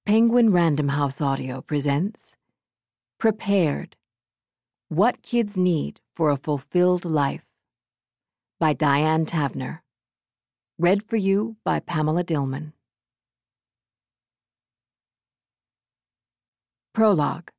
Penguin Random House Audio presents Prepared: What Kids Need for a Fulfilled Life by Diane Tavner. Read for you by Pamela Dillman. Prologue.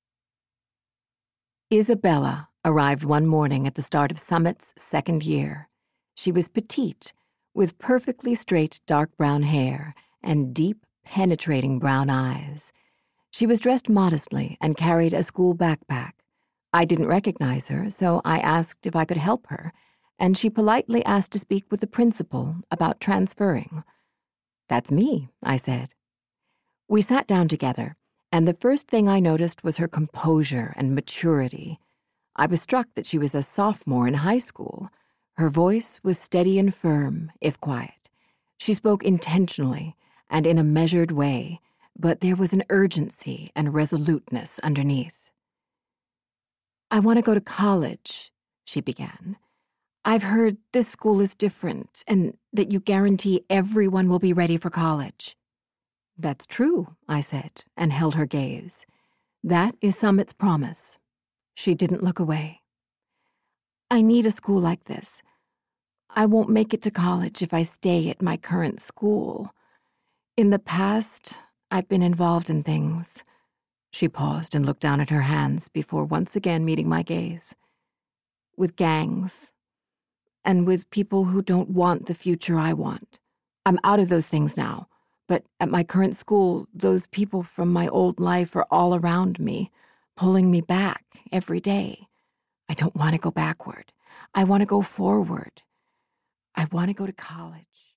Isabella arrived one morning at the start of Summit's second year. She was petite, with perfectly straight dark brown hair and deep, penetrating brown eyes. She was dressed modestly and carried a school backpack. I didn't recognize her, so I asked if I could help her, and she politely asked to speak with the principal about transferring. "That's me," I said. We sat down together, and the first thing I noticed was her composure and maturity. I was struck that she was a sophomore in high school. Her voice was steady and firm, if quiet. She spoke intentionally and in a measured way, but there was an urgency and resoluteness underneath. "I want to go to college," she began. "I've heard this school is different and that you guarantee everyone will be ready for college." "That's true," I said, and held her gaze. "That is Summit's promise." She didn't look away. "I need a school like this. I won't make it to college if I stay at my current school. In the past, I've been involved in things." She paused and looked down at her hands before once again meeting my gaze. "With gangs, and with people who don't want the future I want. I'm out of those things now, but at my current school, those people from my old life are all around me, pulling me back every day. I don't want to go backward. I want to go forward. I want to go to college."